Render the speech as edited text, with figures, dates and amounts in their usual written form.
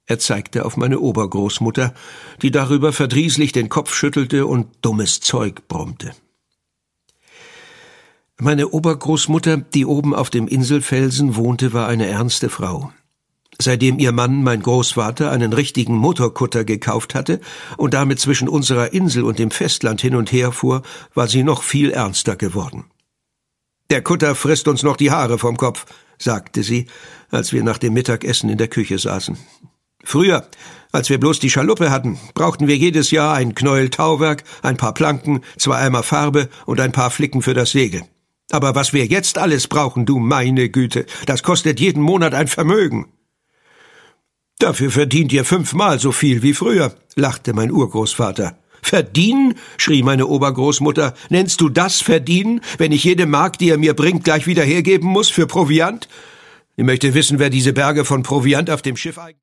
Er zeigte auf meine Obergroßmutter, die darüber verdrießlich den Kopf schüttelte und dummes Zeug brummte. Meine Obergroßmutter, die oben auf dem Inselfelsen wohnte, war eine ernste Frau. Seitdem ihr Mann, mein Großvater, einen richtigen Motorkutter gekauft hatte und damit zwischen unserer Insel und dem Festland hin und her fuhr, war sie noch viel ernster geworden. »Der Kutter frisst uns noch die Haare vom Kopf«, sagte sie, als wir nach dem Mittagessen in der Küche saßen. »Früher, als wir bloß die Schaluppe hatten, brauchten wir jedes Jahr ein Knäuel Tauwerk, ein paar Planken, 2 Eimer Farbe und ein paar Flicken für das Segel. Aber was wir jetzt alles brauchen, du meine Güte, das kostet jeden Monat ein Vermögen.« »Dafür verdient ihr 5-mal so viel wie früher«, lachte mein Urgroßvater. »Verdienen?«, schrie meine Obergroßmutter. »Nennst du das verdienen, wenn ich jede Mark, die er mir bringt, gleich wieder hergeben muss für Proviant? Ich möchte wissen, wer diese Berge von Proviant auf dem Schiff